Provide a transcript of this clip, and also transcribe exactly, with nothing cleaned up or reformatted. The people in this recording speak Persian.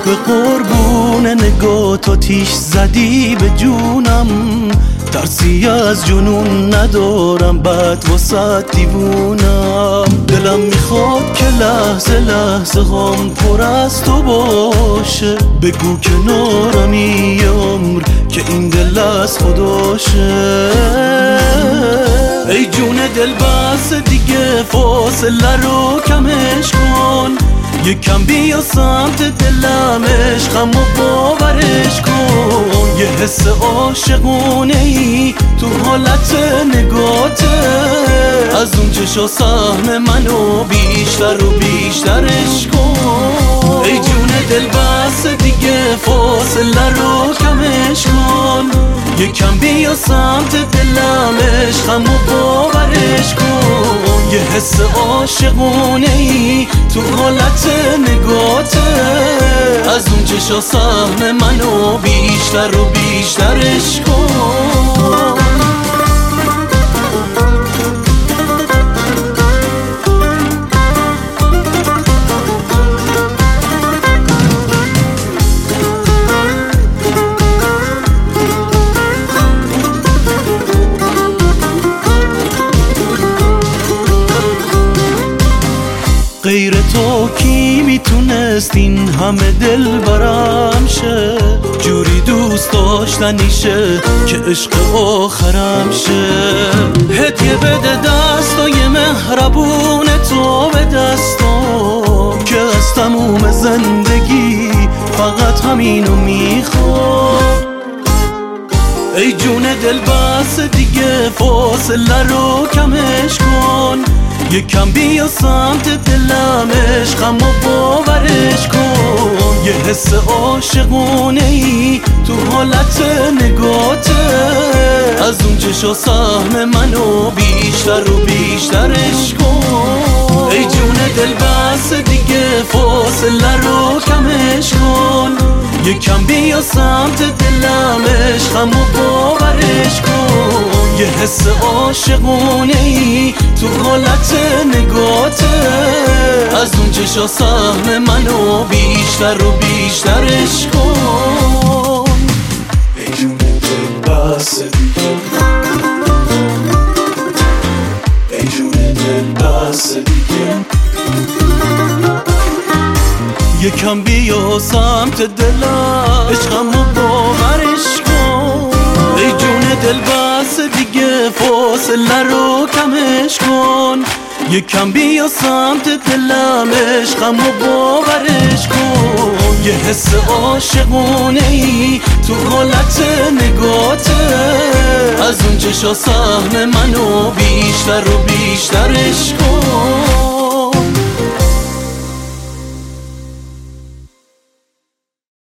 به قربون نگاه تو تیش زدی به جونم، ترسی از جنون ندارم بعد واسه دیوونم. دلم میخواد که لحظه لحظه غم پر از تو باشه، بگو کنارمی یه عمر که این دل از خداشه. ای جون دل بس دیگه فاصله رو کمش کن، یکم بیا سمت دلم عشقم و باورش کن. یه حس عاشقونه ای تو حالت نگاته، از اون چشا سهم منو بیشتر و بیشترش کن. ای جون دل بس دیگه فاصله رو کمش کن، یکم بیا سمت دلم عشقم و باورش کن. یه حس عاشقونه ای تو حالت نگاته، از اون چشا سهم منو بیشتر و بیشترش کن. غیر تو کی میتونست این همه دل برم شه، جوری دوست داشتنیشه که عشق آخرم شه. هدیه بده دستای مهربون تو به دستم، که از تموم زندگی فقط همینو میخوام. ای جون دل بس دیگه فاصله رو کمش کن، یکم بیا سمت دلم عشقم و باورش کن. یه حس عاشقونه ای تو حالت نگاته، از اون چشا سهم منو بیشتر و بیشترش کن. ای جون دل بس دیگه فاصله رو کمش کن، یکم بیا سمت دلم عشقم و باورش کن. یه حس عاشقونه ای تو حالت نگاته، از اون چشا سهم منو بیشتر و بیشترش کن. ای جون دل بس دیگه، ای جون دل بس دیگه، یکم بیا سمت دلم عشقم و باورش کن. ای جون دل بس دیگه فاصله رو کمش کن، یکم بیا سمت دلم عشقم و باورش کن. یه حس عاشقونه ای تو حالت نگاته، از اون چشا سهم منو بیشتر و بیشترش کن.